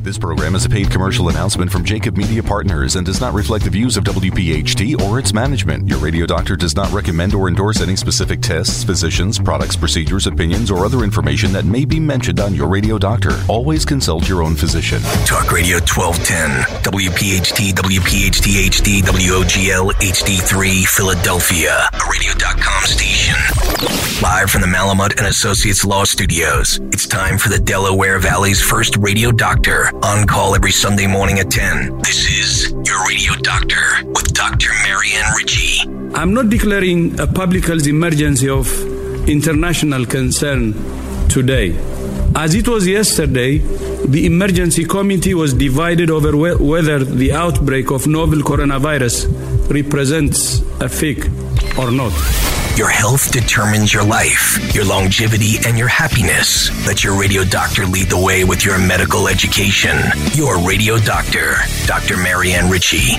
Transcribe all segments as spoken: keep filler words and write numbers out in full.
This program is a paid commercial announcement from Jacob Media Partners and does not reflect the views of W P H T or its management. Your radio doctor does not recommend or endorse any specific tests, physicians, products, procedures, opinions, or other information that may be mentioned on your radio doctor. Always consult your own physician. Talk Radio twelve ten, W P H T, W P H T H D, W O G L, H D three, Philadelphia, a radio dot com station. Live from the Malamut and Associates Law Studios, it's time for the Delaware Valley's first radio doctor, on call every Sunday morning at ten. This is your radio doctor with Doctor Marianne Ritchie. I'm not declaring a public health emergency of international concern today. As it was yesterday, the emergency committee was divided over wh- whether the outbreak of novel coronavirus represents a fake or not. Your health determines your life, your longevity, and your happiness. Let your radio doctor lead the way with your medical education. Your radio doctor, Doctor Marianne Ritchie.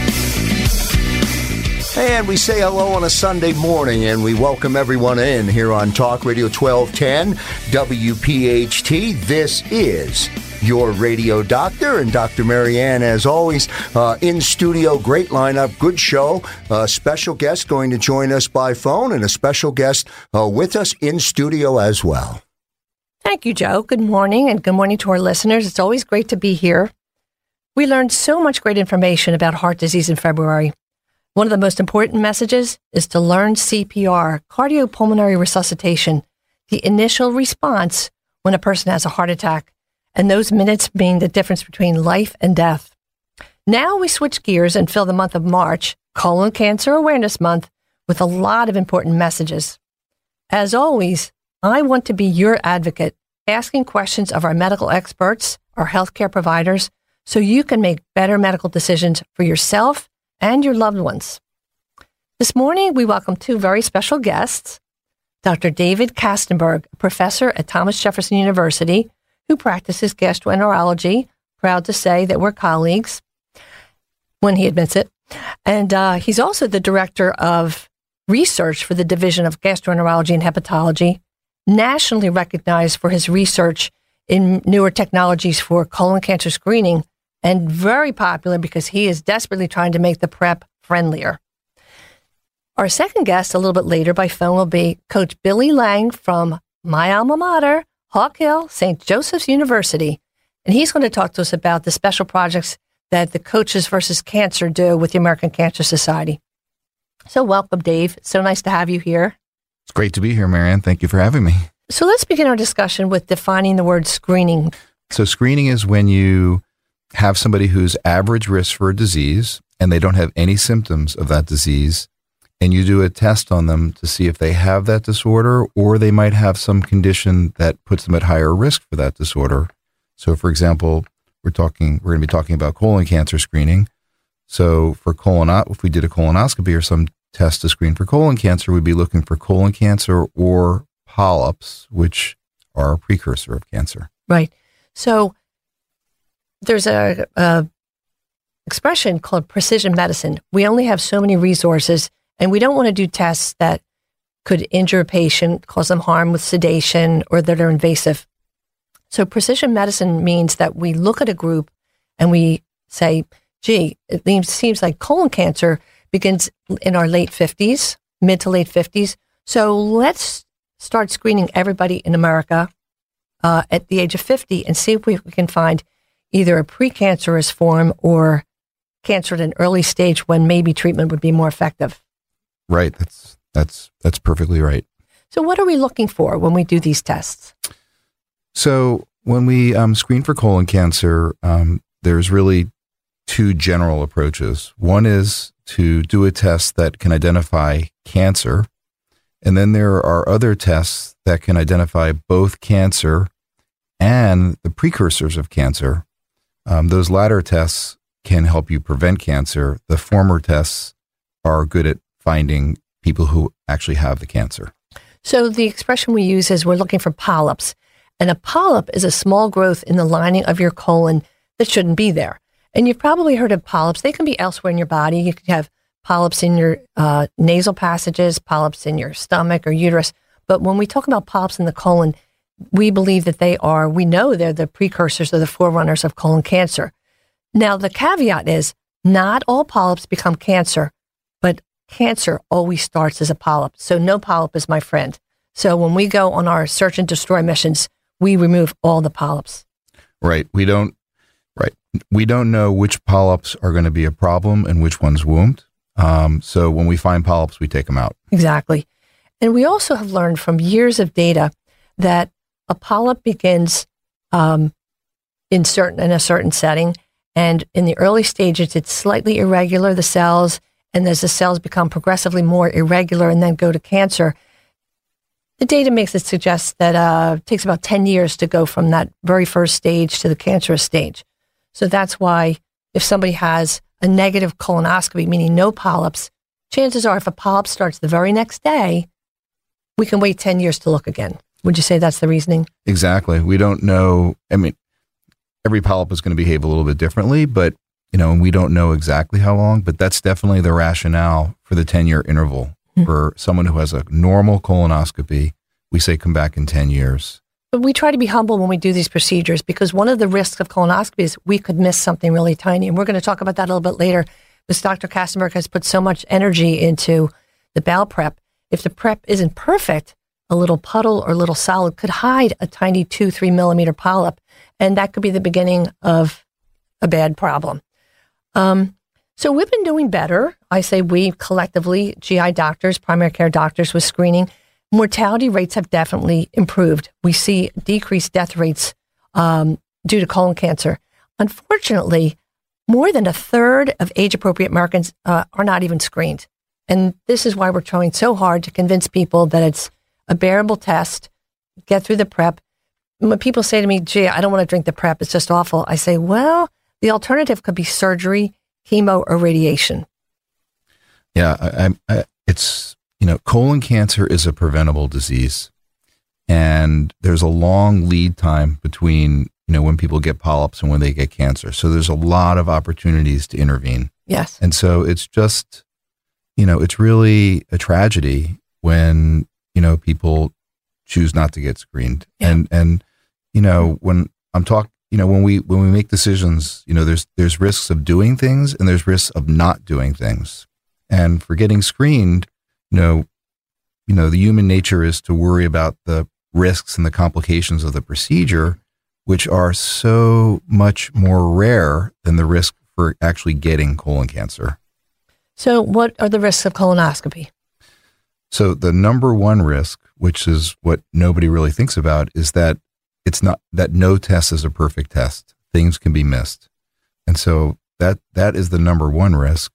And we say hello on a Sunday morning, and we welcome everyone in here on Talk Radio twelve ten, W P H T. This is your radio doctor, and Doctor Marianne, as always, uh, in studio. Great lineup, good show. A special guest going to join us by phone, and a special guest uh, with us in studio as well. Thank you, Joe. Good morning, and good morning to our listeners. It's always great to be here. We learned so much great information about heart disease in February. One of the most important messages is to learn C P R, cardiopulmonary resuscitation, the initial response when a person has a heart attack, and those minutes being the difference between life and death. Now we switch gears and fill the month of March, Colon Cancer Awareness Month, with a lot of important messages. As always, I want to be your advocate, asking questions of our medical experts, our healthcare providers, so you can make better medical decisions for yourself and your loved ones. This morning, we welcome two very special guests, Doctor David Kastenberg, a professor at Thomas Jefferson University, who practices gastroenterology. Proud to say that we're colleagues when he admits it. And uh, he's also the director of research for the Division of Gastroenterology and Hepatology, nationally recognized for his research in newer technologies for colon cancer screening, and very popular because he is desperately trying to make the prep friendlier. Our second guest a little bit later by phone will be Coach Billy Lang from my alma mater, Hawk Hill, Saint Joseph's University. And he's going to talk to us about the special projects that the Coaches versus Cancer do with the American Cancer Society. So welcome, Dave. It's so nice to have you here. It's great to be here, Marianne. Thank you for having me. So let's begin our discussion with defining the word screening. So screening is when you have somebody who's average risk for a disease and they don't have any symptoms of that disease, and you do a test on them to see if they have that disorder or they might have some condition that puts them at higher risk for that disorder. So, for example, we're talking, we're going to be talking about colon cancer screening. So for colon, if we did a colonoscopy or some test to screen for colon cancer, we'd be looking for colon cancer or polyps, which are a precursor of cancer. Right. So there's a, a expression called precision medicine. We only have so many resources, and we don't want to do tests that could injure a patient, cause them harm with sedation, or that are invasive. So precision medicine means that we look at a group and we say, gee, it seems like colon cancer begins in our late fifties, mid to late fifties. So let's start screening everybody in America uh, at the age of fifty and see if we can find either a precancerous form or cancer at an early stage when maybe treatment would be more effective. Right. That's that's that's perfectly right. So what are we looking for when we do these tests? So when we um, screen for colon cancer, um, there's really two general approaches. One is to do a test that can identify cancer, and then there are other tests that can identify both cancer and the precursors of cancer. Um, those latter tests can help you prevent cancer. The former tests are good at finding people who actually have the cancer. So the expression we use is we're looking for polyps. And a polyp is a small growth in the lining of your colon that shouldn't be there. And you've probably heard of polyps. They can be elsewhere in your body. You can have polyps in your uh, nasal passages, polyps in your stomach or uterus. But when we talk about polyps in the colon, we believe that they are, we know they're the precursors or the forerunners of colon cancer. Now, the caveat is not all polyps become cancer, but cancer always starts as a polyp. So no polyp is my friend. So when we go on our search and destroy missions, we remove all the polyps. Right. We don't, right. We don't know which polyps are going to be a problem and which ones won't. Um, so when we find polyps, we take them out. Exactly. And we also have learned from years of data that a polyp begins um, in certain in a certain setting. And in the early stages, it's slightly irregular, the cells. And as the cells become progressively more irregular and then go to cancer, the data makes it suggest that uh, it takes about ten years to go from that very first stage to the cancerous stage. So that's why if somebody has a negative colonoscopy, meaning no polyps, chances are if a polyp starts the very next day, we can wait ten years to look again. Would you say that's the reasoning? Exactly. We don't know. I mean, every polyp is going to behave a little bit differently, but, you know, and we don't know exactly how long, but that's definitely the rationale for the ten-year interval. Mm-hmm. For someone who has a normal colonoscopy, we say come back in ten years. But we try to be humble when we do these procedures because one of the risks of colonoscopy is we could miss something really tiny. And we're going to talk about that a little bit later because Doctor Kastenberg has put so much energy into the bowel prep. If the prep isn't perfect, a little puddle or a little solid could hide a tiny two, three millimeter polyp. And that could be the beginning of a bad problem. Um, so we've been doing better. I say we collectively, G I doctors, primary care doctors with screening. Mortality rates have definitely improved. We see decreased death rates um, due to colon cancer. Unfortunately, more than a third of age-appropriate Americans uh, are not even screened. And this is why we're trying so hard to convince people that it's a bearable test, get through the prep. When people say to me, gee, I don't want to drink the prep, it's just awful, I say, well, the alternative could be surgery, chemo, or radiation. Yeah, I, I, it's, you know, colon cancer is a preventable disease. And there's a long lead time between, you know, when people get polyps and when they get cancer. So there's a lot of opportunities to intervene. Yes. And so it's just, you know, it's really a tragedy when, you know, people choose not to get screened. Yeah. And, and, you know, when I'm talking, you know, when we, when we make decisions, you know, there's, there's risks of doing things and there's risks of not doing things. And for getting screened, you know, you know, the human nature is to worry about the risks and the complications of the procedure, which are so much more rare than the risk for actually getting colon cancer. So what are the risks of colonoscopy? So the number one risk, which is what nobody really thinks about, is that it's not that no test is a perfect test. Things can be missed. And so that that is the number one risk.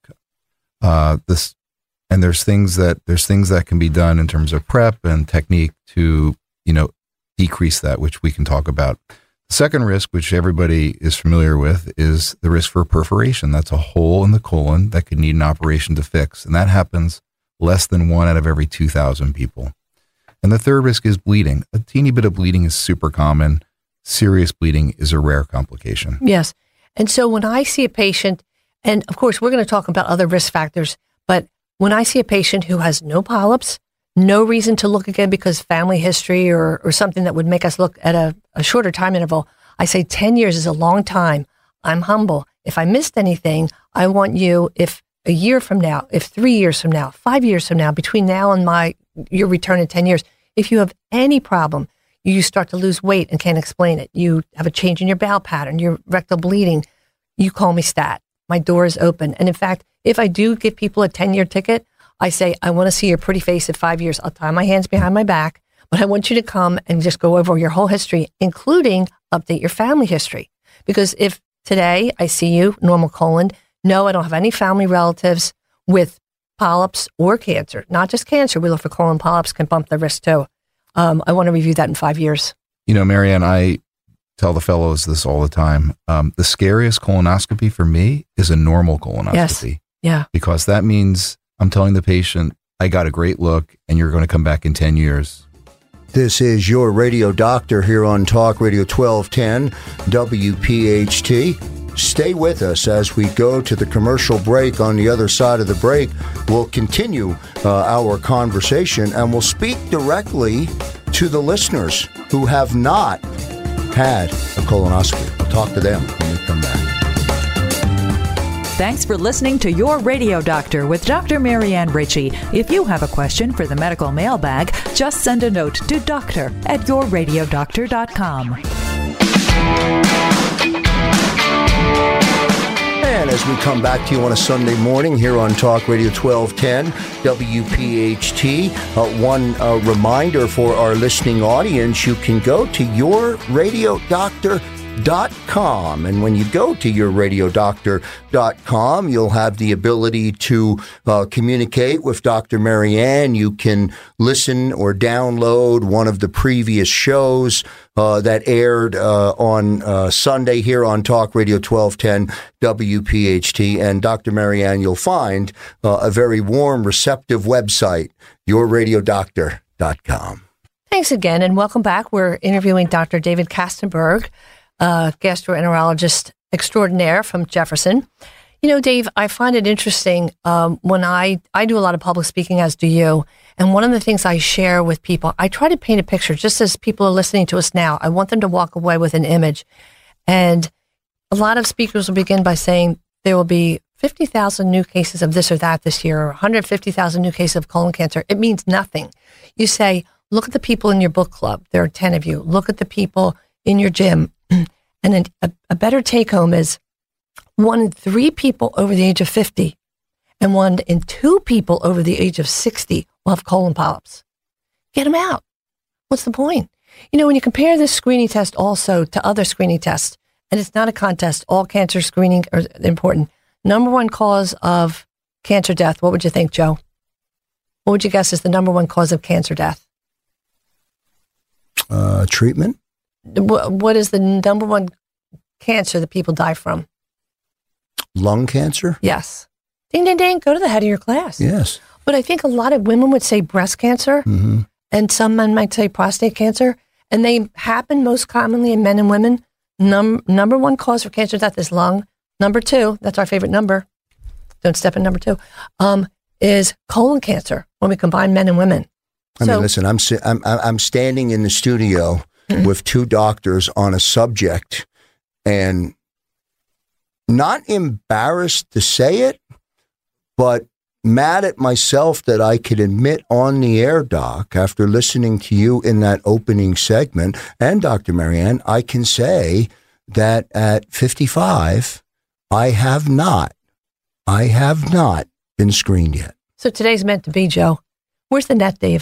Uh, this and there's things that there's things that can be done in terms of prep and technique to, you know, decrease that, which we can talk about. The second risk, which everybody is familiar with, is the risk for perforation. That's a hole in the colon that could need an operation to fix. And that happens less than one out of every two thousand people. And the third risk is bleeding. A teeny bit of bleeding is super common. Serious bleeding is a rare complication. Yes. And so when I see a patient, and of course, we're going to talk about other risk factors, but when I see a patient who has no polyps, no reason to look again because family history or, or something that would make us look at a, a shorter time interval, I say ten years is a long time. I'm humble. If I missed anything, I want you, if a year from now, if three years from now, five years from now, between now and my your return in ten years, if you have any problem, you start to lose weight and can't explain it, you have a change in your bowel pattern, your rectal bleeding, you call me stat. My door is open. And in fact, if I do give people a ten-year ticket, I say, I want to see your pretty face at five years. I'll tie my hands behind my back, but I want you to come and just go over your whole history, including update your family history. Because if today I see you, normal colon, no, I don't have any family relatives with polyps or cancer, not just cancer. We look for colon polyps can bump the risk too. Um, I want to review that in five years. You know, Marianne, I tell the fellows this all the time. Um, the scariest colonoscopy for me is a normal colonoscopy. Yes. Yeah. Because that means I'm telling the patient, I got a great look and you're going to come back in ten years. This is your radio doctor here on Talk Radio twelve ten W P H T. Stay with us as we go to the commercial break. On the other side of the break, we'll continue uh, our conversation and we'll speak directly to the listeners who have not had a colonoscopy. We'll talk to them when we come back. Thanks for listening to Your Radio Doctor with Doctor Marianne Ritchie. If you have a question for the medical mailbag, just send a note to doctor at your radio doctor dot com. And as we come back to you on a Sunday morning here on Talk Radio twelve ten W P H T, uh, one uh, reminder for our listening audience, you can go to your radio doctor dot com, and when you go to your radio doctor dot com, you'll have the ability to uh, communicate with Doctor Marianne. You can listen or download one of the previous shows uh, that aired uh, on uh, Sunday here on Talk Radio twelve ten W P H T. And Doctor Marianne, you'll find uh, a very warm, receptive website, your radio doctor dot com. Thanks again, and welcome back. We're interviewing Doctor David Kastenberg, Uh, gastroenterologist extraordinaire from Jefferson. You know, Dave, I find it interesting um, when I, I do a lot of public speaking, as do you. And one of the things I share with people, I try to paint a picture, just as people are listening to us now. I want them to walk away with an image. And a lot of speakers will begin by saying there will be fifty thousand new cases of this or that this year, or one hundred fifty thousand new cases of colon cancer. It means nothing. You say, look at the people in your book club. There are ten of you. Look at the people in your gym. And then a, a better take home is one in three people over the age of fifty and one in two people over the age of sixty will have colon polyps. Get them out. What's the point? You know, when you compare this screening test also to other screening tests, and it's not a contest, all cancer screening are important. Number one cause of cancer death, what would you think, Joe? What would you guess is the number one cause of cancer death? Uh, treatment? What is the number one cancer that people die from? Lung cancer? Yes. Ding, ding, ding. Go to the head of your class. Yes. But I think a lot of women would say breast cancer, Mm-hmm. and some men might say prostate cancer, and they happen most commonly in men and women. Num- number one cause for cancer death is lung. Number two, that's our favorite number. Don't step in number two, um, is colon cancer when we combine men and women. I So- mean, listen, I'm, si- I'm, I'm standing in the studio with two doctors on a subject and not embarrassed to say it, but mad at myself that I could admit on the air, Doc, after listening to you in that opening segment, and Doctor Marianne, I can say that at fifty-five, I have not, I have not been screened yet. So today's meant to be, Joe. Where's the net, Dave?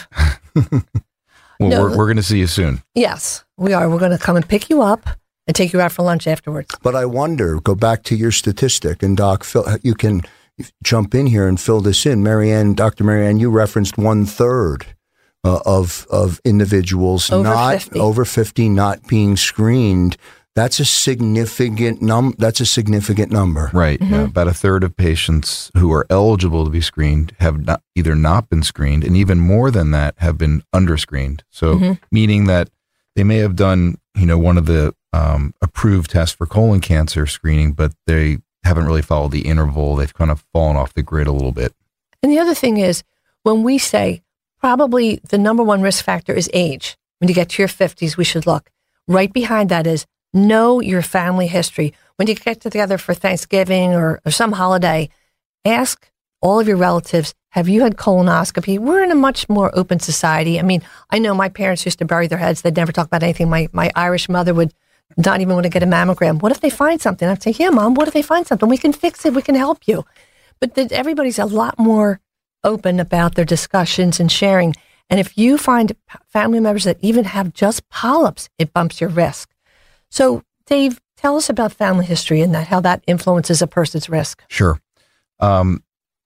Well, No, we're, we're going to see you soon. Yes, we are. We're going to come and pick you up and take you out for lunch afterwards. But I wonder, go back to your statistic, and Doc, fill, you can jump in here and fill this in. Marianne, Doctor Marianne, you referenced one third uh, of of individuals Over not fifty. over fifty not being screened. That's a significant num. That's a significant number. Right. Mm-hmm. Yeah, about a third of patients who are eligible to be screened have not, either not been screened, and even more than that, have been underscreened. So, Mm-hmm. meaning that they may have done, you know, one of the um, approved tests for colon cancer screening, but they haven't really followed the interval. They've kind of fallen off the grid a little bit. And the other thing is, when we say probably the number one risk factor is age, when you get to your fifties, we should look. Right behind that is know your family history. When you get together for Thanksgiving or, or some holiday, ask all of your relatives, have you had colonoscopy? We're in a much more open society. I mean, I know my parents used to bury their heads. They'd never talk about anything. My my Irish mother would not even want to get a mammogram. What if they find something? I'd say, yeah, Mom, what if they find something? We can fix it. We can help you. But the, everybody's a lot more open about their discussions and sharing. And if you find family members that even have just polyps, it bumps your risk. So, Dave, tell us about family history and that, how that influences a person's risk. Sure. Um,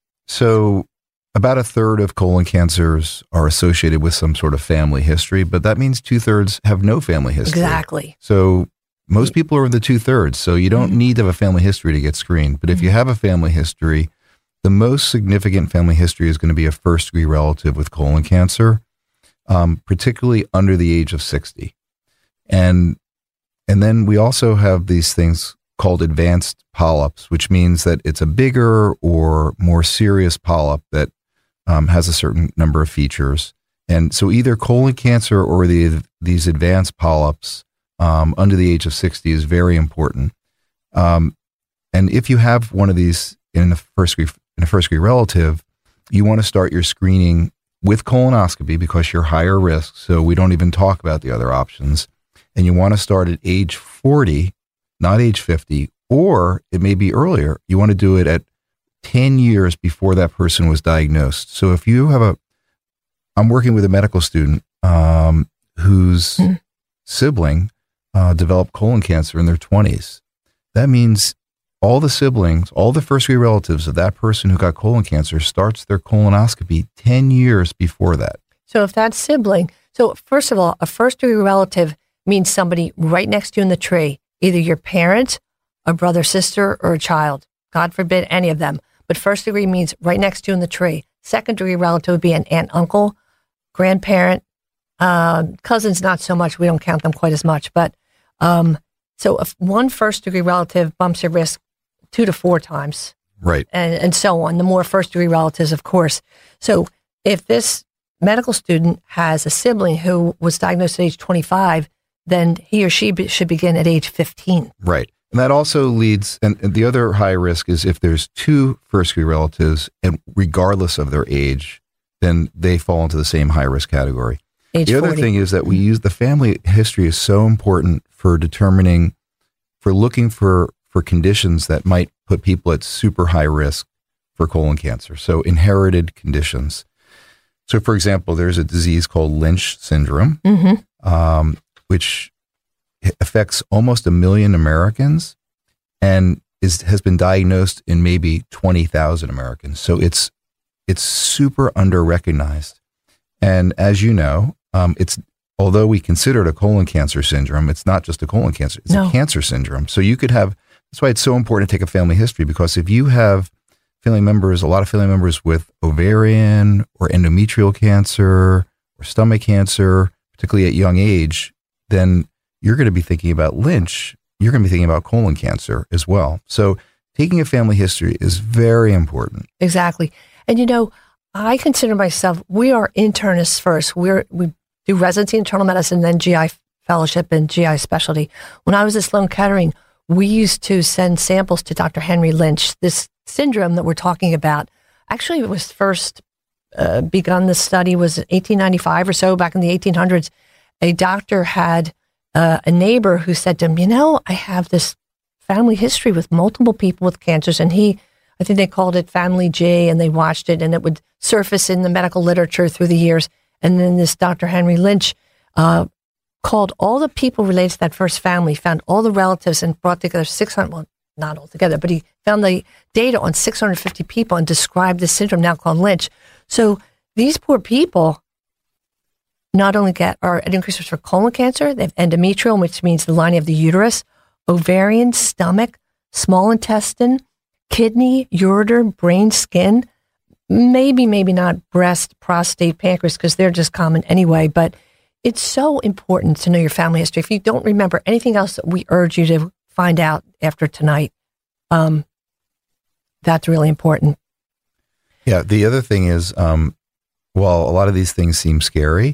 so about a third of colon cancers are associated with some sort of family history, but that means two thirds have no family history. Exactly. So most people are in the two thirds. So you don't mm-hmm. need to have a family history to get screened. But mm-hmm. if you have a family history, the most significant family history is going to be a first degree relative with colon cancer, um, particularly under the age of sixty. And And then we also have these things called advanced polyps, which means that it's a bigger or more serious polyp that um, has a certain number of features. And so either colon cancer or the these advanced polyps um, under the age of sixty is very important. Um, and if you have one of these in a first degree, in a first degree relative, you want to start your screening with colonoscopy because you're higher risk. So we don't even talk about the other options. And you want to start at age forty, not age fifty, or it may be earlier. You want to do it at ten years before that person was diagnosed. So if you have a, I'm working with a medical student um, whose mm. sibling uh, developed colon cancer in their twenties. That means all the siblings, all the first degree relatives of that person who got colon cancer starts their colonoscopy ten years before that. So if that sibling, so first of all, a first degree relative means somebody right next to you in the tree, either your parent, a brother, sister, or a child. God forbid any of them. But first degree means right next to you in the tree. Second degree relative would be an aunt, uncle, grandparent, uh, cousins, not so much. We don't count them quite as much. But um, so if one first degree relative bumps your risk two to four times. Right. And, and so on. The more first degree relatives, of course. So if this medical student has a sibling who was diagnosed at age twenty-five, then he or she be, should begin at age fifteen. Right. And that also leads, and, and the other high risk is if there's two first degree relatives, and regardless of their age, then they fall into the same high risk category. Age the other forty. thing is that we use the family history is so important for determining, for looking for, for conditions that might put people at super high risk for colon cancer. So inherited conditions. So for example, there's a disease called Lynch syndrome, mm-hmm. um, which affects almost a million Americans and is has been diagnosed in maybe twenty thousand Americans. So it's it's super under-recognized. And as you know, um, it's although we consider it a colon cancer syndrome, it's not just a colon cancer, it's no. a cancer syndrome. So you could have, that's why it's so important to take a family history, because if you have family members, a lot of family members with ovarian or endometrial cancer or stomach cancer, particularly at young age, then you're going to be thinking about Lynch. You're going to be thinking about colon cancer as well. So taking a family history is very important. Exactly. And you know, I consider myself, we are internists first. We're, we do residency in internal medicine, then G I fellowship and G I specialty. When I was at Sloan Kettering, we used to send samples to Doctor Henry Lynch. This syndrome that we're talking about, actually it was first uh, begun, the study was eighteen ninety-five or so, back in the eighteen hundreds. A doctor had uh, a neighbor who said to him, you know, I have this family history with multiple people with cancers. And he, I think they called it Family J, and they watched it, and it would surface in the medical literature through the years. And then this Doctor Henry Lynch uh, called all the people related to that first family, found all the relatives, and brought together six hundred, well, not all together, but he found the data on six hundred fifty people and described this syndrome now called Lynch. So these poor people not only get are at increased risk for colon cancer, they have endometrial, which means the lining of the uterus, ovarian, stomach, small intestine, kidney, ureter, brain, skin, maybe, maybe not breast, prostate, pancreas, because they're just common anyway. But it's so important to know your family history. If you don't remember anything else, we urge you to find out after tonight. Um, that's really important. Yeah. The other thing is, um, while a lot of these things seem scary,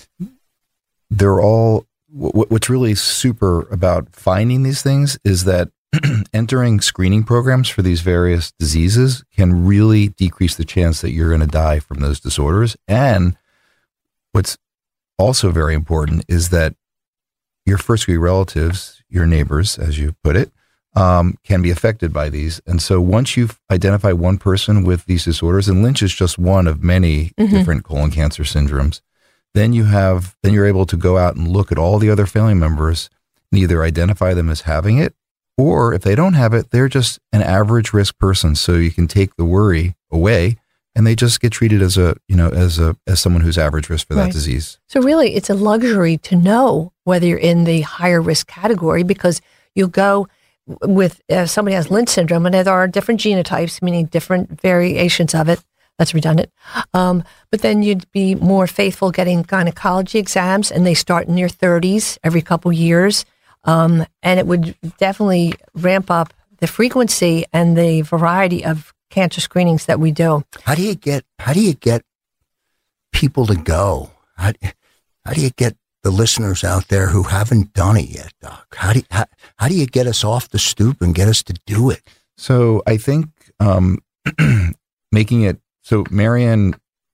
they're all, w- what's really super about finding these things is that entering screening programs for these various diseases can really decrease the chance that you're going to die from those disorders. And what's also very important is that your first degree relatives, your neighbors, as you put it, um, can be affected by these. And so once you've identified one person with these disorders, and Lynch is just one of many mm-hmm. different colon cancer syndromes, then you have, then you're able to go out and look at all the other family members and either identify them as having it, or if they don't have it, they're just an average risk person. So you can take the worry away, and they just get treated as a, you know, as a, as someone who's average risk for that right. disease. So really, it's a luxury to know whether you're in the higher risk category, because you'll go with uh, somebody has Lynch syndrome, and there are different genotypes, meaning different variations of it. That's redundant. Um, but then you'd be more faithful getting gynecology exams, and they start in your thirties every couple years. Um, and it would definitely ramp up the frequency and the variety of cancer screenings that we do. How do you get, how do you get people to go? How do, how do you get the listeners out there who haven't done it yet, Doc? How do you, how, how do you get us off the stoop and get us to do it? So I think um, making it so, Marianne,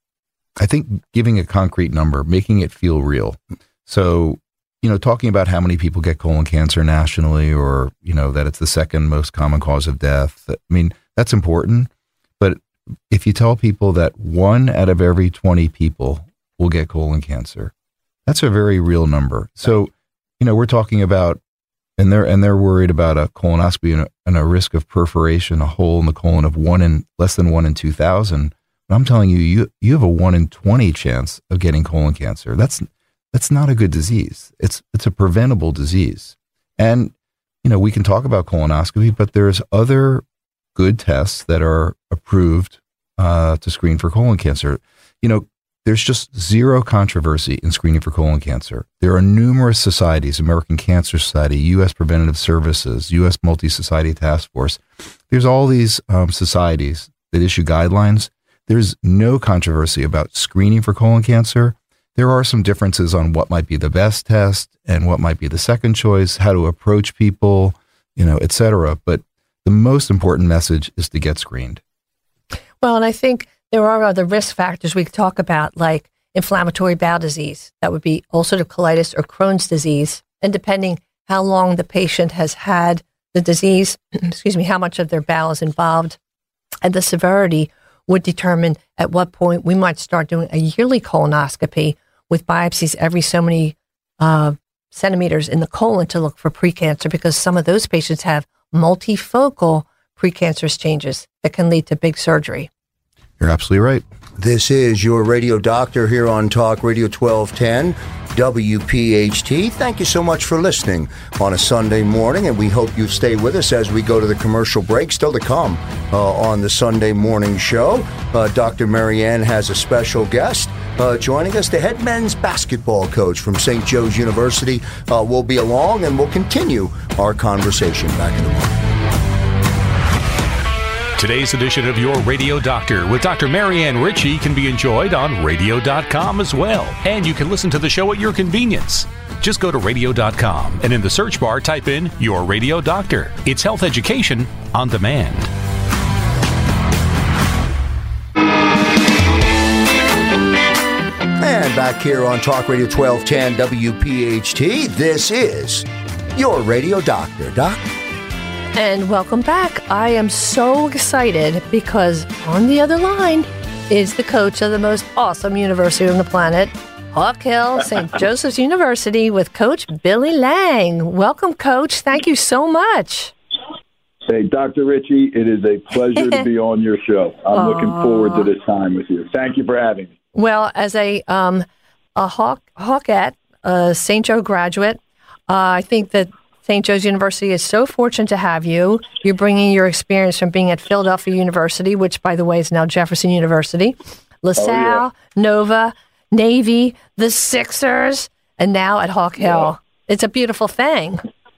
I think giving a concrete number, making it feel real. So, you know, talking about how many people get colon cancer nationally, or, you know, that it's the second most common cause of death. I mean, that's important. But if you tell people that one out of every twenty people will get colon cancer, that's a very real number. So, you know, we're talking about, and they're, and they're worried about a colonoscopy and a, and a risk of perforation, a hole in the colon of one in less than one in two thousand. But I'm telling you, you, you have a one in twenty chance of getting colon cancer. That's, that's not a good disease. It's, it's a preventable disease. And, you know, we can talk about colonoscopy, but there's other good tests that are approved uh, to screen for colon cancer. You know, there's just zero controversy in screening for colon cancer. There are numerous societies, American Cancer Society, U S Preventative Services, U S Multi-Society Task Force. There's all these um, societies that issue guidelines. There's no controversy about screening for colon cancer. There are some differences on what might be the best test and what might be the second choice, how to approach people, you know, et cetera. But the most important message is to get screened. Well, and I think there are other risk factors we could talk about, like inflammatory bowel disease. That would be ulcerative colitis or Crohn's disease. And depending how long the patient has had the disease, excuse me, how much of their bowel is involved, and the severity would determine at what point we might start doing a yearly colonoscopy with biopsies every so many uh, centimeters in the colon to look for precancer, because some of those patients have multifocal precancerous changes that can lead to big surgery. You're absolutely right. This is your radio doctor here on Talk Radio twelve ten W P H T. Thank you so much for listening on a Sunday morning, and we hope you stay with us as we go to the commercial break. Still to come uh, on the Sunday morning show, uh, Doctor Marianne has a special guest uh, joining us. The head men's basketball coach from Saint Joe's University uh, will be along, and we'll continue our conversation back in the morning. Today's edition of Your Radio Doctor with Doctor Marianne Ritchie can be enjoyed on radio dot com as well. And you can listen to the show at your convenience. Just go to radio dot com and in the search bar type in Your Radio Doctor. It's health education on demand. And back here on Talk Radio twelve ten W P H T, this is Your Radio Doctor. Doc? And welcome back. I am so excited because on the other line is the coach of the most awesome university on the planet, Hawk Hill, Saint Joseph's University, with Coach Billy Lang. Welcome, Coach. Thank you so much. Hey, Doctor Ritchie, it is a pleasure to be on your show. I'm looking forward to this time with you. Thank you for having me. Well, as a um, a Hawk Hawkette, a Saint Joe graduate, uh, I think that Saint Joe's University is so fortunate to have you. You're bringing your experience from being at Philadelphia University, which, by the way, is now Jefferson University, LaSalle, oh, yeah. Nova, Navy, the Sixers, and now at Hawk Hill. Yeah. It's a beautiful thing.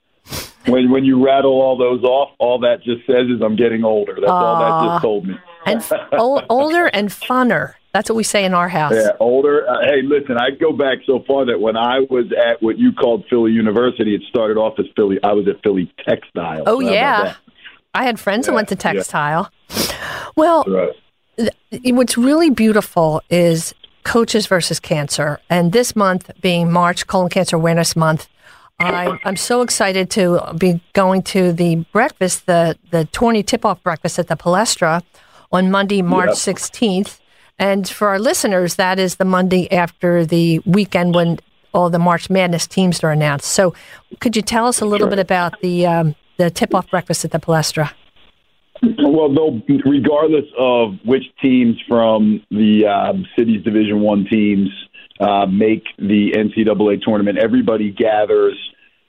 When when you rattle all those off, all that just says is I'm getting older. That's uh, all that just told me. And f- o- older and funner. That's what we say in our house. Yeah, older. Uh, hey, listen, I go back so far that when I was at what you called Philly University, it started off as Philly. I was at Philly Textile. Oh, so yeah. I had friends yeah, who went to Textile. Yeah. Well, right. th- what's really beautiful is Coaches versus Cancer. And this month being March Colon Cancer Awareness Month, I, I'm so excited to be going to the breakfast, the, the tourney tip-off breakfast at the Palestra on Monday, March yep. sixteenth. And for our listeners, that is the Monday after the weekend when all the March Madness teams are announced. So could you tell us a little sure. bit about the um, the tip-off breakfast at the Palestra? Well, they'll, regardless of which teams from the uh, city's Division One teams uh, make the N C double A tournament, everybody gathers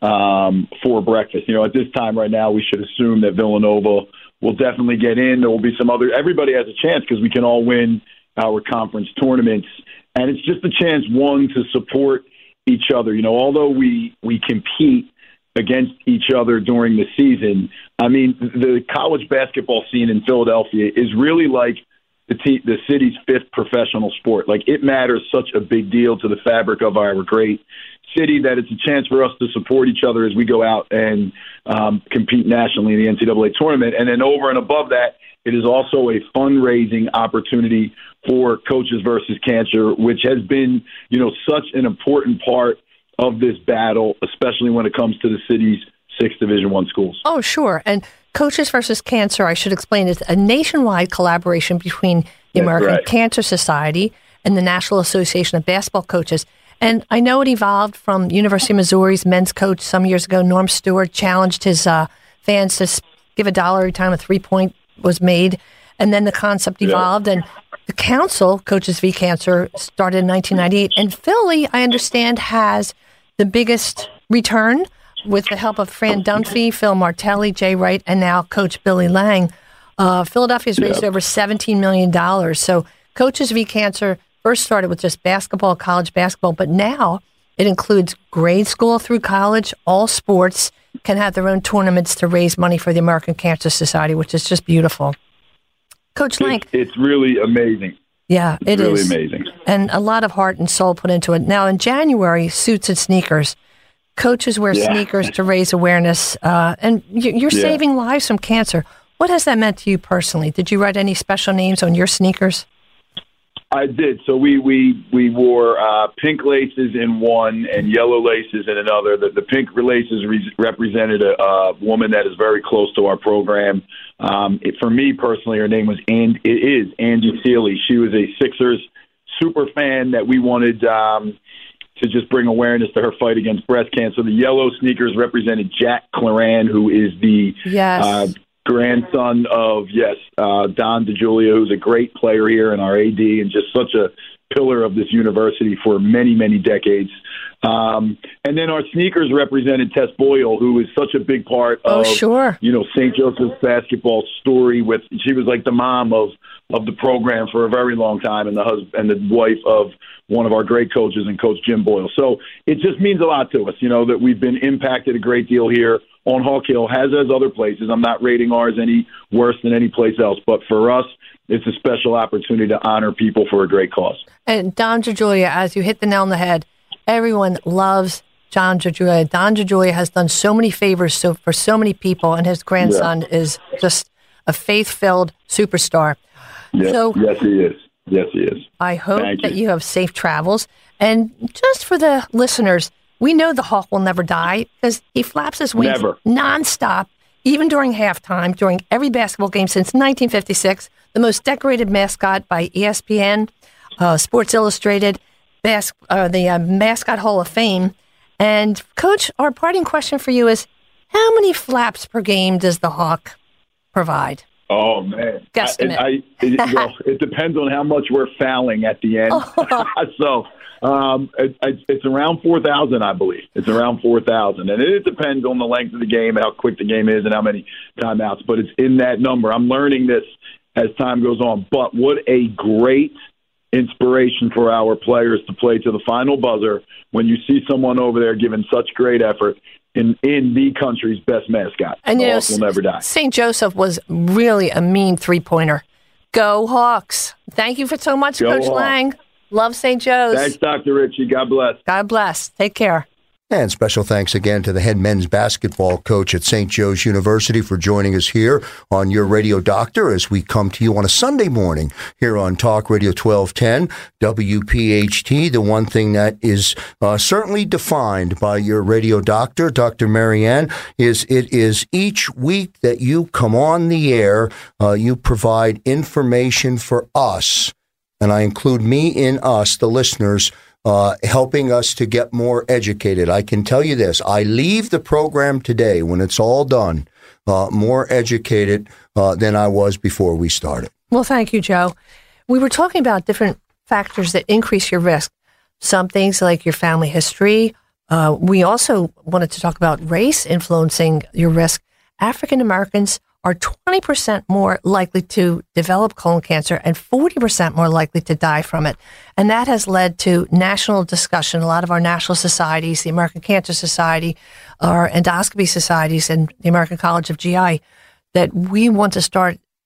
um, for breakfast. You know, at this time right now, we should assume that Villanova will definitely get in. There will be some other – everybody has a chance because we can all win – our conference tournaments. And it's just a chance, one, to support each other. You know, although we, we compete against each other during the season, I mean, the college basketball scene in Philadelphia is really like the, te- the city's fifth professional sport. Like, it matters such a big deal to the fabric of our great city that it's a chance for us to support each other as we go out and um, compete nationally in the N C double A tournament. And then over and above that, it is also a fundraising opportunity for Coaches versus Cancer, which has been, you know, such an important part of this battle, especially when it comes to the city's six Division One schools. Oh, sure. And Coaches versus Cancer, I should explain, is a nationwide collaboration between the That's American right. Cancer Society and the National Association of Basketball Coaches. And I know it evolved from University of Missouri's men's coach some years ago. Norm Stewart challenged his uh, fans to s- give a dollar every time a three-point was made. And then the concept evolved. Yeah. And the council, Coaches v. Cancer, started in nineteen ninety-eight. And Philly, I understand, has the biggest return with the help of Fran Dunphy, Phil Martelli, Jay Wright, and now Coach Billy Lang. Uh, Philadelphia's raised yeah. over seventeen million dollars. So Coaches v. Cancer first started with just basketball, college basketball, but now it includes grade school through college. All sports can have their own tournaments to raise money for the American Cancer Society, which is just beautiful. Coach Lang. It's, it's really amazing. Yeah, it's it really is. amazing. And a lot of heart and soul put into it. Now, in January, suits and sneakers. Coaches wear yeah. sneakers to raise awareness, uh, and you're yeah. saving lives from cancer. What has that meant to you personally? Did you write any special names on your sneakers? I did. So we we we wore uh, pink laces in one and yellow laces in another. The, the pink laces re- represented a, a woman that is very close to our program. Um, it, for me personally, her name was and it is Angie Seeley. She was a Sixers super fan that we wanted um, to just bring awareness to her fight against breast cancer. The yellow sneakers represented Jack Claran, who is the yes. uh, grandson of, yes, uh, Don DeJulia, who's a great player here in our A D and just such a pillar of this university for many, many decades. Um, and then our sneakers represented Tess Boyle, who is such a big part oh, of, sure. you know, Saint Joseph's basketball story. With she was like the mom of, of the program for a very long time, and the husband and the wife of one of our great coaches, and Coach Jim Boyle. So it just means a lot to us, you know, that we've been impacted a great deal here on Hawk Hill, as as other places. I'm not rating ours any worse than any place else, but for us, it's a special opportunity to honor people for a great cause. And Don DeJulia, as you hit the nail on the head, everyone loves John DeJulia. Don DeJulia has done so many favors so, for so many people, and his grandson yeah. is just a faith-filled superstar. Yes, so, yes, he is. Yes, he is. I hope Thank that you. you have safe travels. And just for the listeners, we know the Hawk will never die because he flaps his wings never. nonstop, even during halftime, during every basketball game since nineteen fifty-six. The most decorated mascot by E S P N, uh, Sports Illustrated, bas- uh, the uh, Mascot Hall of Fame. And, Coach, our parting question for you is, how many flaps per game does the Hawk provide? Oh, man. Guesstimate. I, I, it, well, it depends on how much we're fouling at the end. Oh. so um, it, it's around four thousand, I believe. It's around four thousand. And it depends on the length of the game and how quick the game is and how many timeouts. But it's in that number. I'm learning this as time goes on. But what a great inspiration for our players to play to the final buzzer when you see someone over there giving such great effort in, in the country's best mascot. And you the know, Hawks will never die. Saint Joseph was really a mean three-pointer. Go Hawks. Thank you for so much, Go Coach Hawks. Lang. Love Saint Joe's. Thanks, Doctor Ritchie. God bless. God bless. Take care. And special thanks again to the head men's basketball coach at Saint Joe's University for joining us here on Your Radio Doctor as we come to you on a Sunday morning here on Talk Radio twelve ten W P H T. The one thing that is uh, certainly defined by Your Radio Doctor, Doctor Marianne, is it is each week that you come on the air, uh, you provide information for us, and I include me in us, the listeners, Uh, helping us to get more educated. I can tell you this, I leave the program today, when it's all done, uh, more educated uh, than I was before we started. Well, thank you, Joe. We were talking about different factors that increase your risk. Some things like your family history. Uh, we also wanted to talk about race influencing your risk. African Americans are twenty percent more likely to develop colon cancer and forty percent more likely to die from it. And that has led to national discussion. A lot of our national societies, the American Cancer Society, our endoscopy societies, and the American College of G I, that we want to start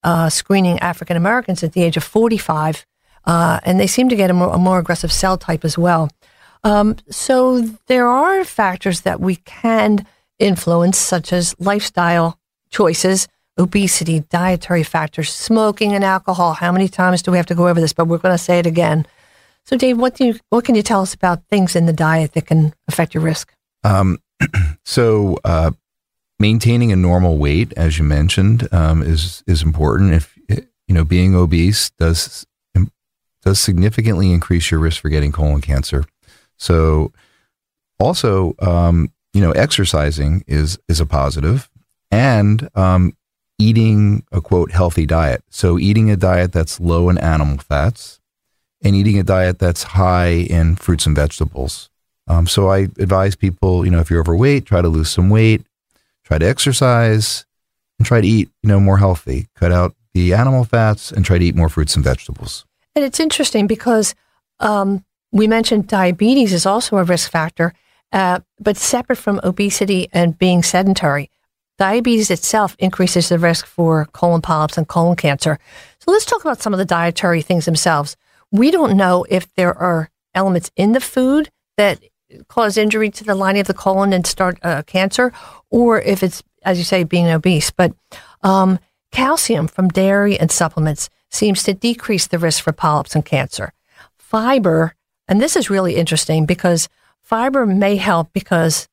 uh, screening African Americans at the age of forty-five, uh, and they seem to get a more, a more aggressive cell type as well. Um, so there are factors that we can influence, such as lifestyle choices, obesity, dietary factors, smoking and alcohol. How many times do we have to go over this? But we're going to say it again. So, Dave, what do you what can you tell us about things in the diet that can affect your risk? Um, so, uh, maintaining a normal weight, as you mentioned, um, is is important. If you know, being obese does does significantly increase your risk for getting colon cancer. So, also, um, you know, exercising is is a positive, and um, eating a quote healthy diet. So, eating a diet that's low in animal fats, and eating a diet that's high in fruits and vegetables. Um, so I advise people, you know, if you're overweight, try to lose some weight, try to exercise, and try to eat, you know, more healthy. Cut out the animal fats and try to eat more fruits and vegetables. And it's interesting because um, we mentioned diabetes is also a risk factor, uh, but separate from obesity and being sedentary. Diabetes itself increases the risk for colon polyps and colon cancer. So let's talk about some of the dietary things themselves. We don't know if there are elements in the food that cause injury to the lining of the colon and start uh, cancer, or if it's, as you say, being obese. But um, calcium from dairy and supplements seems to decrease the risk for polyps and cancer. Fiber, and this is really interesting because fiber may help because,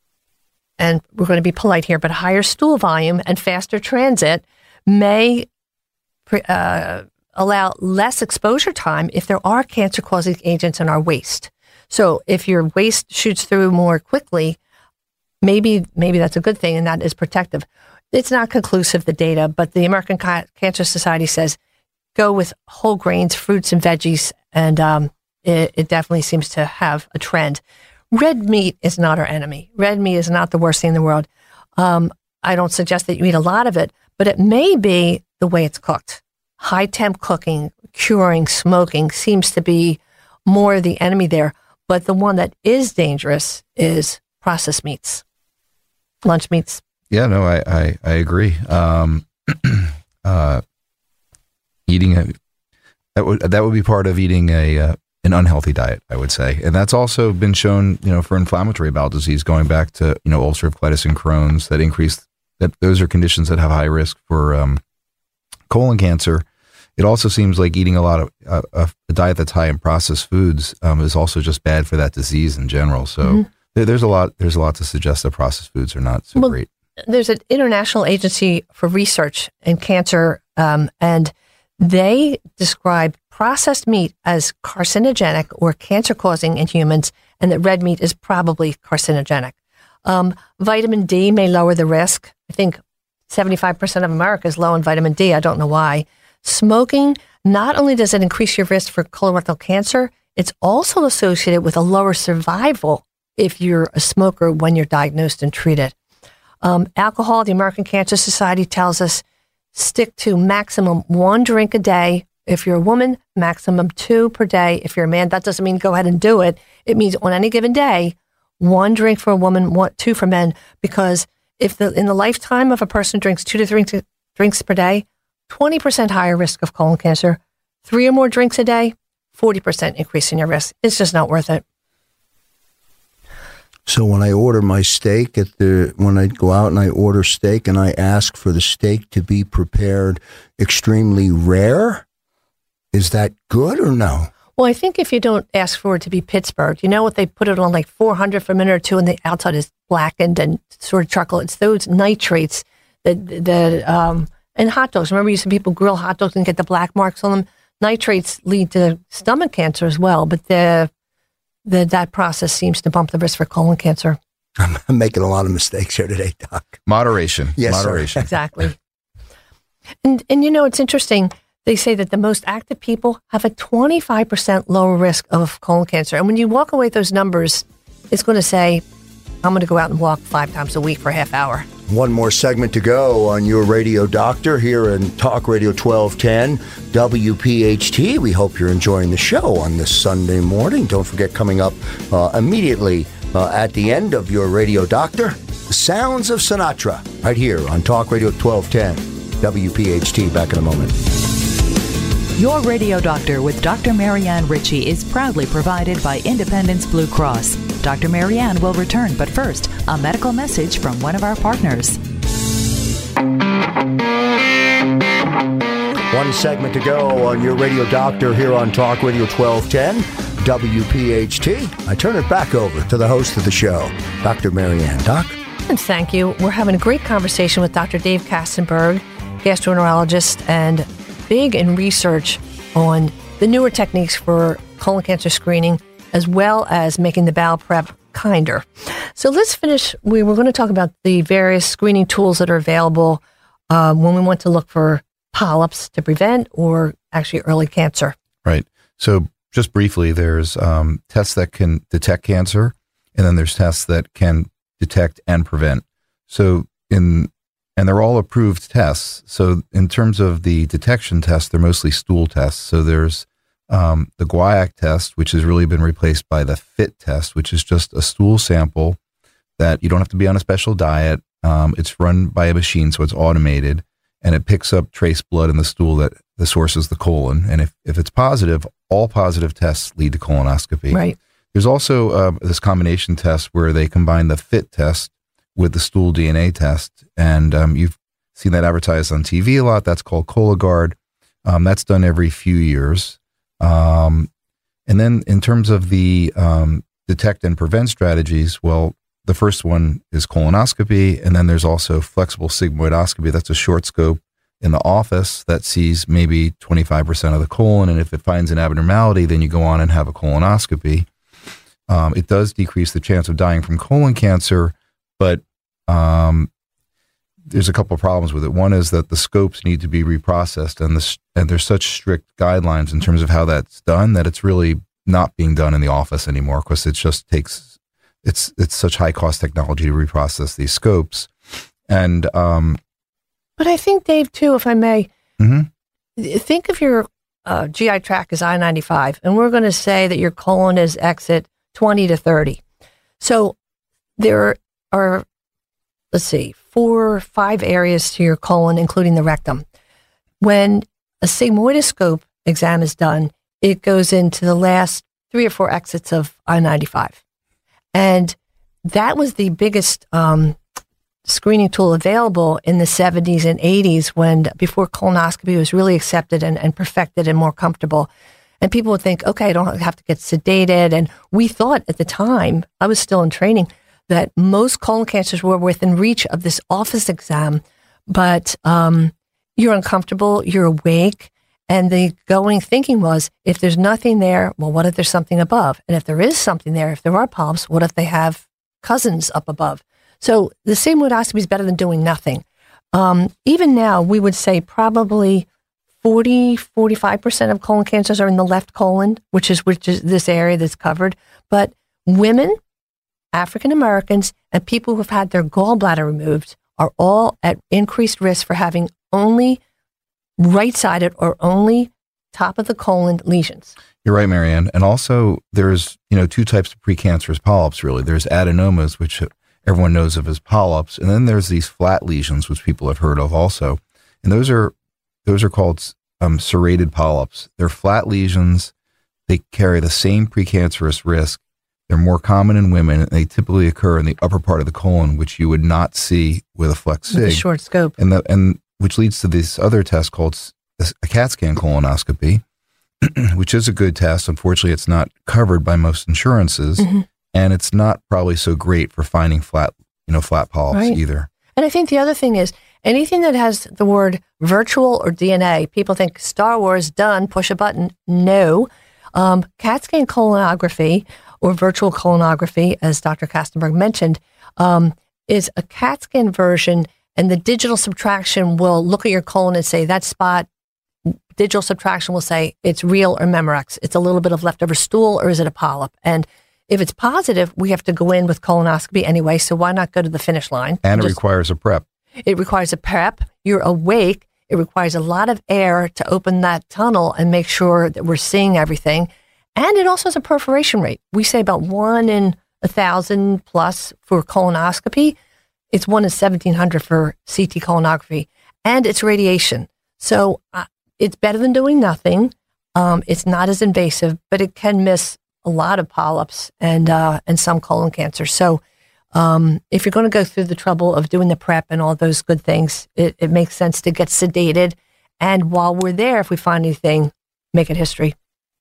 and we're going to be polite here, but higher stool volume and faster transit may uh, allow less exposure time if there are cancer-causing agents in our waste. So if your waste shoots through more quickly, maybe maybe that's a good thing, and that is protective. It's not conclusive, the data, but the American Ca- Cancer Society says go with whole grains, fruits, and veggies, and um, it, it definitely seems to have a trend. Red meat is not our enemy. Red meat is not the worst thing in the world. Um, I don't suggest that you eat a lot of it, but it may be the way it's cooked. High temp cooking, curing, smoking seems to be more the enemy there. But the one that is dangerous is processed meats, lunch meats. Yeah, no, I I, I agree. Um, uh, eating a that would that would be part of eating a uh, an unhealthy diet, I would say, and that's also been shown, you know, for inflammatory bowel disease, going back to you know ulcerative colitis and Crohn's, that increase that those are conditions that have high risk for um, colon cancer. It also seems like eating a lot of uh, a diet that's high in processed foods um, is also just bad for that disease in general. So mm-hmm. there, there's a lot there's a lot to suggest that processed foods are not so well, great. There's an international agency for research in cancer, um, and they describe processed meat as carcinogenic or cancer-causing in humans, and that red meat is probably carcinogenic. Um, vitamin D may lower the risk. I think seventy-five percent of America is low in vitamin D. I don't know why. Smoking, not only does it increase your risk for colorectal cancer, it's also associated with a lower survival if you're a smoker when you're diagnosed and treated. Um, alcohol, the American Cancer Society tells us, stick to maximum one drink a day. If you're a woman, maximum two per day. If you're a man, that doesn't mean go ahead and do it. It means on any given day, one drink for a woman, one, two for men, because if the in the lifetime of a person drinks two to three drinks per day, twenty percent higher risk of colon cancer. Three or more drinks a day, forty percent increase in your risk. It's just not worth it. So when I order my steak at the, when I go out and I order steak and I ask for the steak to be prepared extremely rare, is that good or no? Well, I think if you don't ask for it to be Pittsburgh, you know what, they put it on like four hundred for a minute or two and the outside is blackened and sort of charcoal. It's those nitrates that, that, um, and hot dogs. Remember, you see people grill hot dogs and get the black marks on them. Nitrates lead to stomach cancer as well, but the, the that process seems to bump the risk for colon cancer. I'm making a lot of mistakes here today, Doc. Moderation. Yes, Moderation. Exactly. And and you know, it's interesting. They say that the most active people have a twenty-five percent lower risk of colon cancer. And when you walk away with those numbers, it's going to say, I'm going to go out and walk five times a week for a half hour. One more segment to go on Your Radio Doctor here in Talk Radio twelve ten W P H T. We hope you're enjoying the show on this Sunday morning. Don't forget, coming up uh, immediately uh, at the end of Your Radio Doctor, the sounds of Sinatra, right here on Talk Radio twelve ten W P H T. Back in a moment. Your Radio Doctor with Doctor Marianne Ritchie is proudly provided by Independence Blue Cross. Doctor Marianne will return, but first, a medical message from one of our partners. One segment to go on Your Radio Doctor here on Talk Radio twelve ten, W P H T. I turn it back over to the host of the show, Doctor Marianne. Doc? And thank you. We're having a great conversation with Doctor Dave Kastenberg, gastroenterologist, and big in research on the newer techniques for colon cancer screening, as well as making the bowel prep kinder. So let's finish. We were going to talk about the various screening tools that are available um, when we want to look for polyps to prevent or actually early cancer. Right. So just briefly, there's um, tests that can detect cancer, and then there's tests that can detect and prevent. So in And they're all approved tests. So in terms of the detection tests, they're mostly stool tests. So there's um, the Guaiac test, which has really been replaced by the FIT test, which is just a stool sample that you don't have to be on a special diet. Um, it's run by a machine, so it's automated, and it picks up trace blood in the stool that the source is the colon. And if, if it's positive, all positive tests lead to colonoscopy. Right. There's also uh, this combination test where they combine the FIT test with the stool D N A test. And um, you've seen that advertised on T V a lot. That's called Cologuard. Um, that's done every few years. Um, and then in terms of the um, detect and prevent strategies, well, the first one is colonoscopy. And then there's also flexible sigmoidoscopy. That's a short scope in the office that sees maybe twenty-five percent of the colon. And if it finds an abnormality, then you go on and have a colonoscopy. Um, it does decrease the chance of dying from colon cancer, but um, there's a couple of problems with it. One is that the scopes need to be reprocessed, and the, and there's such strict guidelines in terms of how that's done that it's really not being done in the office anymore, because it just takes it's it's such high cost technology to reprocess these scopes. And um, but I think, Dave, too, if I may, mm-hmm. think of your uh, G I tract as I ninety-five, and we're going to say that your colon is exit twenty to thirty. So there are, let's see, four or five areas to your colon, including the rectum. When a sigmoidoscope exam is done, it goes into the last three or four exits of I ninety-five. And that was the biggest um, screening tool available in the seventies and eighties, when before colonoscopy was really accepted and, and perfected and more comfortable. And people would think, okay, I don't have to get sedated. And we thought at the time, I was still in training, that most colon cancers were within reach of this office exam, but um, you're uncomfortable, you're awake, and the going thinking was, if there's nothing there, well, what if there's something above? And if there is something there, if there are polyps, what if they have cousins up above? So the sigmoidoscopy is better than doing nothing. Um, even now, we would say probably forty, forty-five percent of colon cancers are in the left colon, which is which is this area that's covered. But women, African Americans, and people who have had their gallbladder removed are all at increased risk for having only right-sided or only top of the colon lesions. You're right, Marianne. And also there's, you know, two types of precancerous polyps, really. There's adenomas, which everyone knows of as polyps. And then there's these flat lesions, which people have heard of also. And those are, those are called um, serrated polyps. They're flat lesions. They carry the same precancerous risk. They're more common in women, and they typically occur in the upper part of the colon, which you would not see with a flex sig. With a short scope. And, the, and which leads to this other test called a CAT scan colonoscopy, which is a good test. Unfortunately, it's not covered by most insurances, mm-hmm. and it's not probably so great for finding flat, you know, flat polyps right. either. And I think the other thing is, anything that has the word virtual or D N A, people think Star Wars, done, push a button. No. Um, CAT scan colonography, or virtual colonography, as Doctor Kastenberg mentioned, um, is a CAT scan version, and the digital subtraction will look at your colon and say, that spot, digital subtraction will say, it's real or Memorex. It's a little bit of leftover stool, or is it a polyp? And if it's positive, we have to go in with colonoscopy anyway, so why not go to the finish line? And it just, requires a prep. It requires a prep. You're awake. It requires a lot of air to open that tunnel and make sure that we're seeing everything. And it also has a perforation rate. We say about one in a thousand plus for colonoscopy. It's one in seventeen hundred for C T colonography. and it's radiation. So uh, it's better than doing nothing. Um, it's not as invasive, but it can miss a lot of polyps and uh, and some colon cancer. So um, if you're going to go through the trouble of doing the prep and all those good things, it, it makes sense to get sedated. And while we're there, if we find anything, make it history.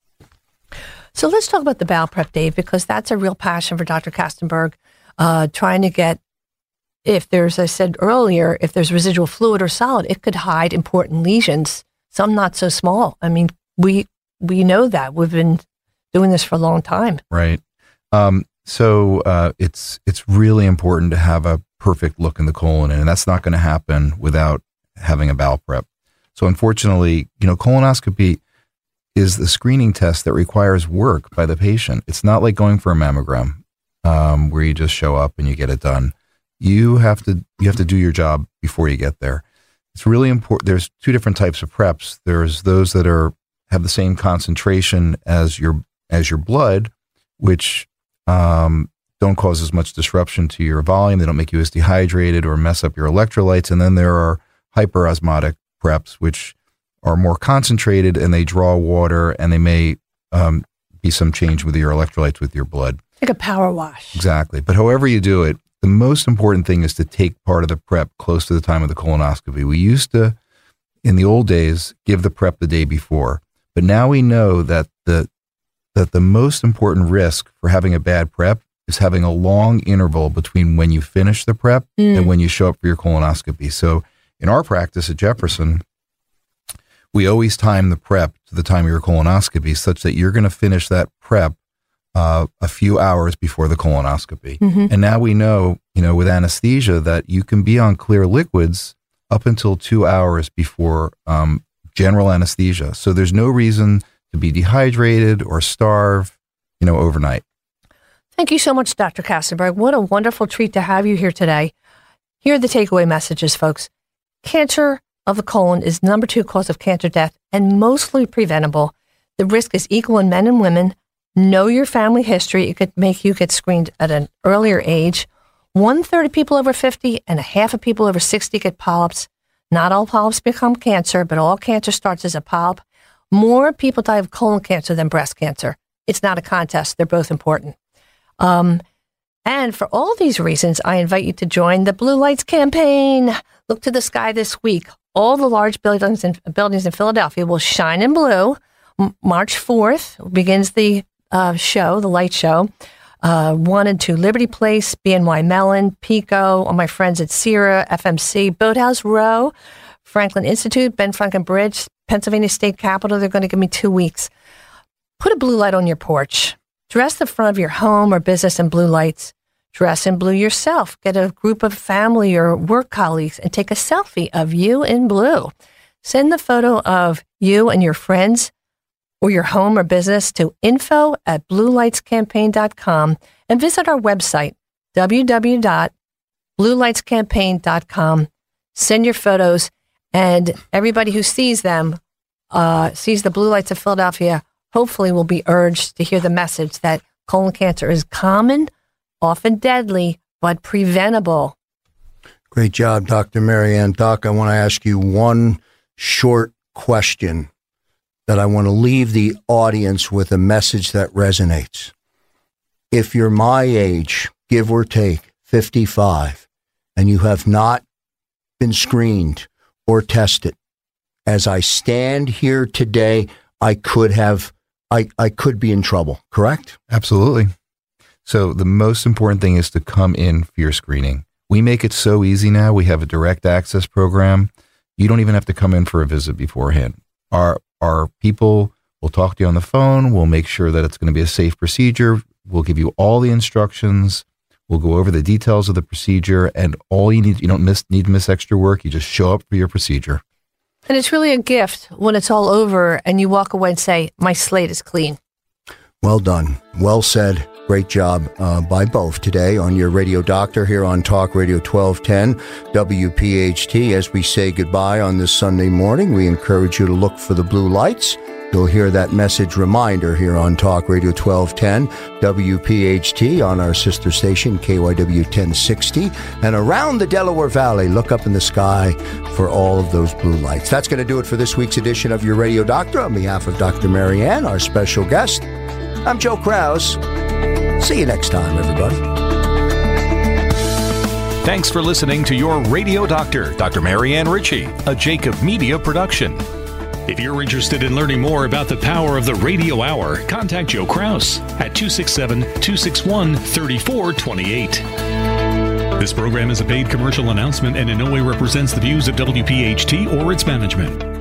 So let's talk about the bowel prep, Dave, because that's a real passion for Doctor Kastenberg, uh, trying to get, if there's, I said earlier, if there's residual fluid or solid, it could hide important lesions, some not so small. I mean, we we know that. We've been doing this for a long time. Right. Um, so uh, it's it's really important to have a perfect look in the colon, and that's not going to happen without having a bowel prep. So unfortunately, you know, colonoscopy is the screening test that requires work by the patient. It's not like going for a mammogram, um, where you just show up and you get it done. You have to you have to do your job before you get there. It's really important. There's two different types of preps. There's those that are have the same concentration as your as your blood, which um, don't cause as much disruption to your volume. They don't make you as dehydrated or mess up your electrolytes. And then there are hyperosmotic preps, which are more concentrated and they draw water, and they may um, be some change with your electrolytes with your blood. Like a power wash. Exactly. But however you do it, the most important thing is to take part of the prep close to the time of the colonoscopy. We used to, in the old days, give the prep the day before. But now we know that the that the most important risk for having a bad prep is having a long interval between when you finish the prep mm. and when you show up for your colonoscopy. So in our practice at Jefferson, we always time the prep to the time of your colonoscopy such that you're going to finish that prep uh, a few hours before the colonoscopy. Mm-hmm. And now we know, you know, with anesthesia that you can be on clear liquids up until two hours before um, general anesthesia. So there's no reason to be dehydrated or starve, you know, overnight. Thank you so much, Doctor Kastenberg. What a wonderful treat to have you here today. Here are the takeaway messages, folks. Cancer of the colon is number two cause of cancer death and mostly preventable. The risk is equal in men and women. Know your family history. It could make you get screened at an earlier age. One third of people over fifty and a half of people over sixty get polyps. Not all polyps become cancer, but all cancer starts as a polyp. More people die of colon cancer than breast cancer. It's not a contest. They're both important. Um, and for all these reasons, I invite you to join the Blue Lights campaign. Look to the sky this week. All the large buildings in, buildings in Philadelphia will shine in blue. M- March fourth begins the uh, show, the light show. Uh, one and two Liberty Place, B N Y Mellon, Pico, all my friends at Sierra, F M C, Boathouse Row, Franklin Institute, Ben Franklin Bridge, Pennsylvania State Capitol. They're going to give me two weeks. Put a blue light on your porch. Dress the front of your home or business in blue lights. Dress in blue yourself. Get a group of family or work colleagues and take a selfie of you in blue. Send the photo of you and your friends or your home or business to info at blue lights campaign dot com and visit our website, w w w dot blue lights campaign dot com. Send your photos, and everybody who sees them, uh, sees the blue lights of Philadelphia, hopefully will be urged to hear the message that colon cancer is common, often deadly, but preventable. Great job, Doctor Marianne. Doc, I want to ask you one short question that I want to leave the audience with a message that resonates. If you're my age, give or take, fifty-five, and you have not been screened or tested, as I stand here today, I could have, I, I could be in trouble, correct? Absolutely. So the most important thing is to come in for your screening. We make it so easy now. We have a direct access program. You don't even have to come in for a visit beforehand. Our our people will talk to you on the phone. We'll make sure that it's going to be a safe procedure. We'll give you all the instructions. We'll go over the details of the procedure, and all you need, you don't miss, need to miss extra work. You just show up for your procedure. And it's really a gift when it's all over and you walk away and say, my slate is clean. Well done. Well said. Great job uh, by both today on your Radio Doctor here on Talk Radio twelve ten W P H T. As we say goodbye on this Sunday morning, we encourage you to look for the blue lights. You'll hear that message reminder here on Talk Radio twelve ten W P H T on our sister station K Y W ten sixty. And around the Delaware Valley, look up in the sky for all of those blue lights. That's going to do it for this week's edition of your Radio Doctor. On behalf of Doctor Marianne, our special guest, I'm Joe Krause. See you next time, everybody. Thanks for listening to your Radio Doctor, Doctor Marianne Ritchie, a Jacob Media production. If you're interested in learning more about the power of the radio hour, contact Joe Krause at two six seven, two six one, three four two eight. This program is a paid commercial announcement and in no way represents the views of W P H T or its management.